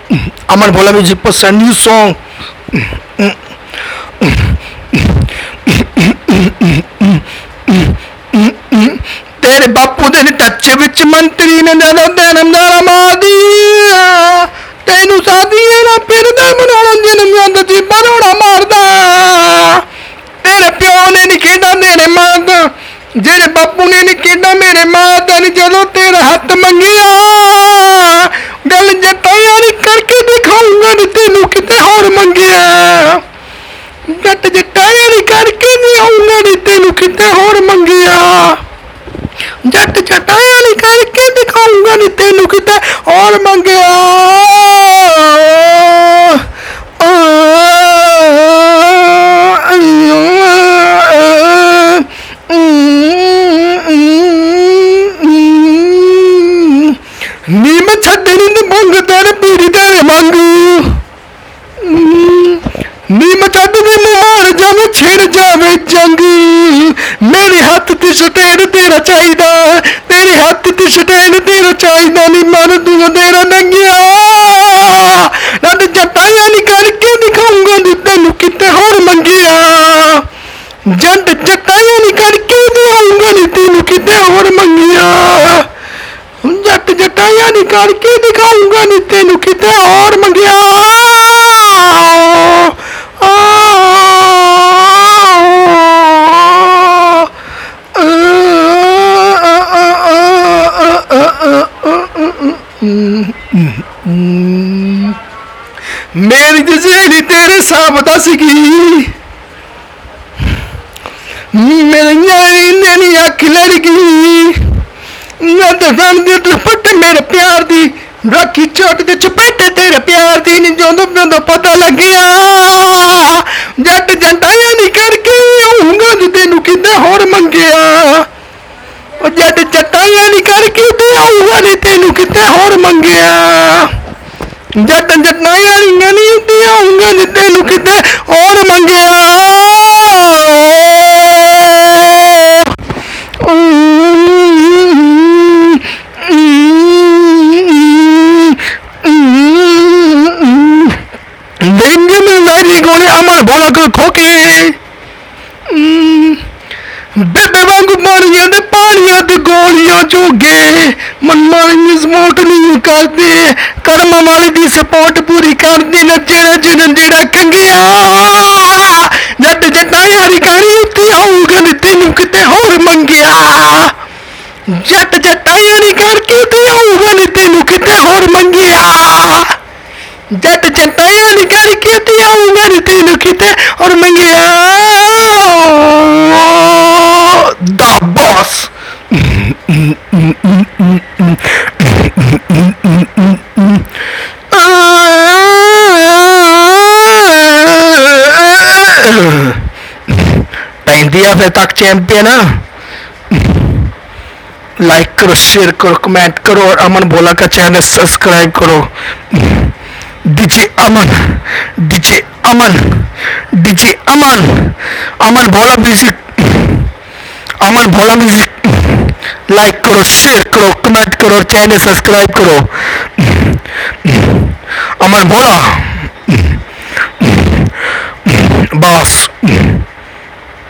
अमन Bhola music पर सैंड new song. तेरे बापू दे टच विच मंत्री ने ज्यादा जन्मदारा मादी तेनू सादी ना फिर मनाना जन्म जी बरोड़ा मारदा। तेरे प्यो ने नहीं खेड़ा मेरे माता, जेरे बापू ने नहीं खेड़ा मेरे माता ने जदों तेरा हथ मंगिया गल जटाया नहीं करके दिखाऊंगा नी तेनू किते होर मंगिया। जट जटाया नहीं करके दिखाऊंगा नी तेनू किते होर मंगिया। जट जटाया नहीं करके दिखाऊंगा नी तेनू किते होर मंगिया। नीम छड्डनी ते मंग तेरे पीरी तेरे मंगू नीम छड्डनी मार जावे छिड़ जावे जंग। मेरे हाथ ते स्टैंड तेरा चाहिदा, तेरे हाथ ते स्टैंड तेरा चाहिदा नी मन तू तेरा नंगिया। रद जटाया नी करके दिखाऊंगा नी तेनू किते होर मंगिया। जट जटाया नी करके दिखाऊंगा नी तेनू किते होर मंगिया। जट जटाया नी करके दिखाऊंगा नी तेनू किते होर मंगिया। मेरी जसेली तेरे साहब दसगी मेरी न्याणी अख लड़गी। दुपट्टे मेरे प्यार दी राखी चोट दे चपेटे तेरे प्यार दी नी जो पता लगिया। जट जटाया नी करके आऊंगा नी तेनू किते होर मंगिया। जट जटाया नी करके आऊंगा नी तेनू किते होर मंगिया। जट जटाया नी आऊंगा नी तेनू किते होर मंगिया। अमन भोला को खोके बेबे वांगू मारिया दे पानिया दे गोलियां जोगे मन मारी सपोर्ट नहीं करते कर्म वाली दी सपोर्ट पूरी करती न जेड़ा कंगिया। जट जटाया नी करी उत्ते आऊंगा नी तेनू किते होर मंगिया। जट जटाया नी करके ते आऊंगा नी तेनू किते होर मंगिया। जट जटाया नी करके ते आऊंगा नी तेनू किते होर मंगिया। दा बॉस इंडिया फिर तक चैंपियन। लाइक करो, शेयर करो, कमेंट करो और अमन भोला का चैनल सब्सक्राइब करो। DJ Aman, DJ Aman, DJ Aman, Aman Bhola music, Aman Bhola music. Like करो, शेयर करो, कमेंट करो और चैनल सब्सक्राइब करो। अमन भोला बस।